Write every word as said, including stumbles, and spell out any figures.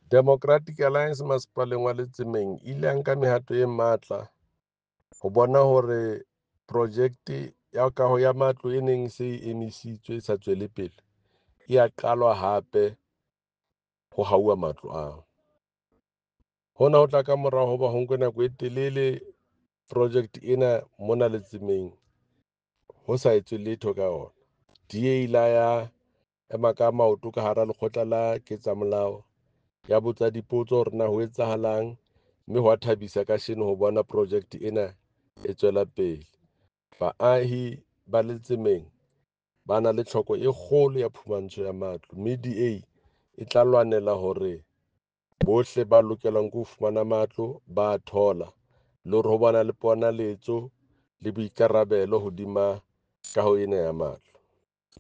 Democratic Alliance masepaleng wa Letsemeng e ile a nka mehato e matla ho bona hore project ya kaho ya matlo e neng se e emisitswe e sa tswele pele e a qalwa hape ho hauwa matlo ao. Hona ho tla ka morao hoba ho nkwe nako e telele project ena mona Letsemeng ho sa etswe letho ka ona. D A ile ya ema ka maoto ka hara lekgotla la ketsamolao ya botsa dipotso hore na ho etsahalang, mme ho a thabisa kasheno ho bona project ena e tswela pele. Baahi ba Letsemeng ba na le tlhoko e kgolo ya phumantsho ya matlo, mme D A e tla lwanela hore bohle ba lokelang ke ho fumana matlo ba a thola, le hore ho bana le ponaletso le boikarabelo hodima kaho ena ya matlo.